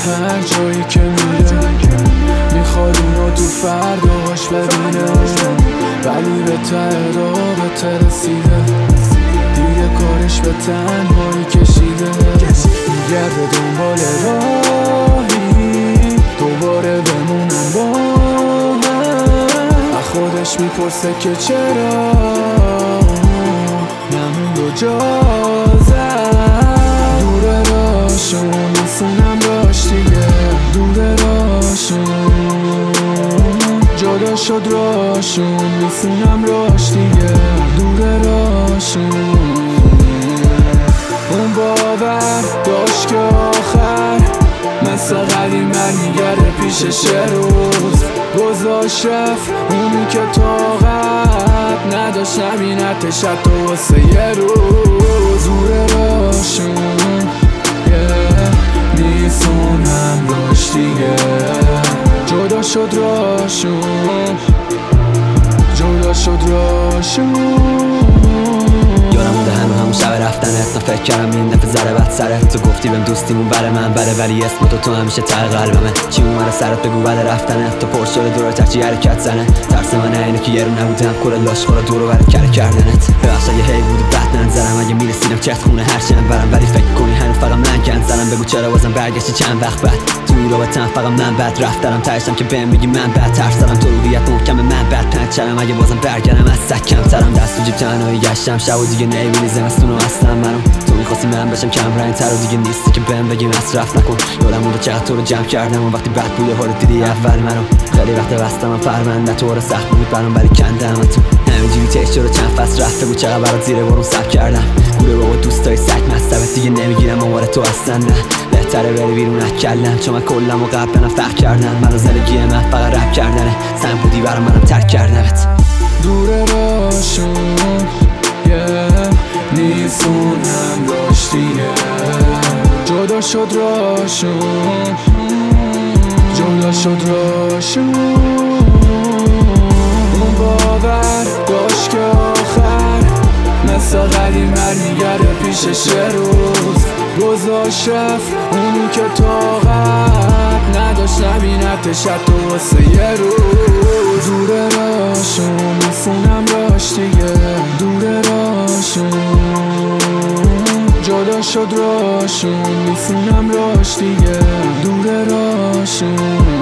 هر جایی که میره میخواد اونو تو فرداش ببینه، ولی به ته رابطه رسیده دیگه کارش به تنهایی کشیده. میگرده دنبال راهی دوباره بمونن با هم، از خودش میپرسه که چرا نمون جا زد. دوره راشون میسونم راش دیگه، دوره راشون جدا شد راشون میسونم راش دیگه، دوره راشون. اون باور داشت که آخر مثل قدیم برمیگرده پیشش روز گذاشت رفت، اونی که طاقت نداشت نبینتش حتی واسه یه روز. دوره راشون میسونم راش دیگه، جدا شد راشون، جدا شد راشون. یادم بوده همون شب رفتنت، من فکر کردم این دفعه ذره بد سرت. تو گفتی بهم دوستیمون برای من بله، ولی اسم تو همیشه ته قلبمه. چی اومده سرت بگو بعد رفتنت، تو پر شده دورت هرچی حرکت زنه. ترس من اینه که یه رو نبودم کل لاشخورا دور و برت کره کردنت. ببخش اگه هی بود بد ننظرم، اگه میرسیدم چت خونه هر چند برم، ولی فکر کنی هنوز فقط من گند زنم. بگو چرا بازم برگشتی چند وقت بعد تو رابطه‌ام، فقط من بد رفتم تهشم که بهم بگی من بد ترسم. تو روحیت محکم من بد پنچرم، اگه بازم برگردم از سگ کمترم. دست تو جیب تنهایی گشتم شب و دیگه نمیبینی زمستونو اصلا منو. تو میخواستی من بشم کم رنگ تر و دیگه نیستی که بهم بگی مصرف نکن. یادم بوده چقدر تو رو جمع کردم و وقتی بد بوده حال دیدی اول منو. خیلی وقت بستم من پرونده تو رو سخت بود برام، ولی کندم تو همینجوری تیش رو چند فصل رفته بود چقدر برات زیر بارون سب کردم. گوره بابا دوستای سگ مستبت دیگه نمیگیرم اموال تو اصلا نه. بهتره بری بیرون نکلم چون من کلم و قبلا فرق کردن. منو زندگی من فقط رپ کردنه، سن بودی برام منم ترک کردمت. دوره راشون میسونم راش دیگه، جدا شد راشون، جدا شد راشون. اون باور داشت که آخر مثل قدیم برمیگرده پیشش روز گذاشت رفت، اونی که طاقت نداشت نبینتش حتی واسه یه روز. دوره راشون میسونم راش دیگه، دوره راشون جدا شد راشون میسونم راش دیگه، دوره راشون.